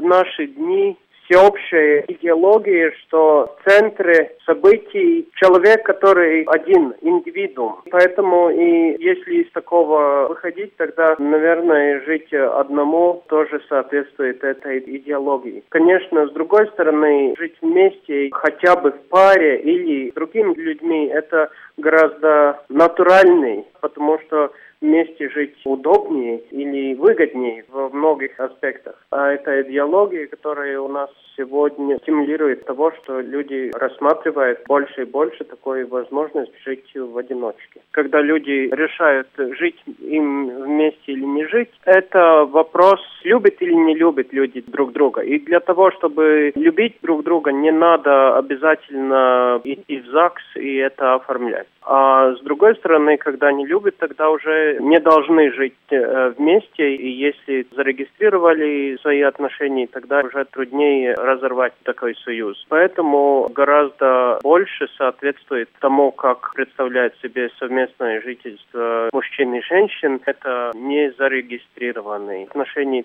наши дни всеобщая идеология, что в центре событий человек, который один, индивидуум. Поэтому и если из такого выходить, тогда, наверное, жить одному тоже соответствует этой идеологии. Конечно, с другой стороны, жить вместе, хотя бы в паре или с другими людьми, это гораздо натуральней, потому что вместе жить удобнее или выгоднее во многих аспектах. А это идеология, которая у нас сегодня стимулирует того, что люди рассматривают больше и больше такую возможность жить в одиночке. Когда люди решают, жить им вместе или не жить, это вопрос, любят или не любят люди друг друга. И для того, чтобы любить друг друга, не надо обязательно идти в ЗАГС и это оформлять. А с другой стороны, когда не любят, тогда уже не должны жить вместе, и если зарегистрировали свои отношения, тогда уже труднее разорвать такой союз. Поэтому гораздо больше соответствует тому, как представляет себе совместное жительство мужчин и женщин. Это не зарегистрированные отношения.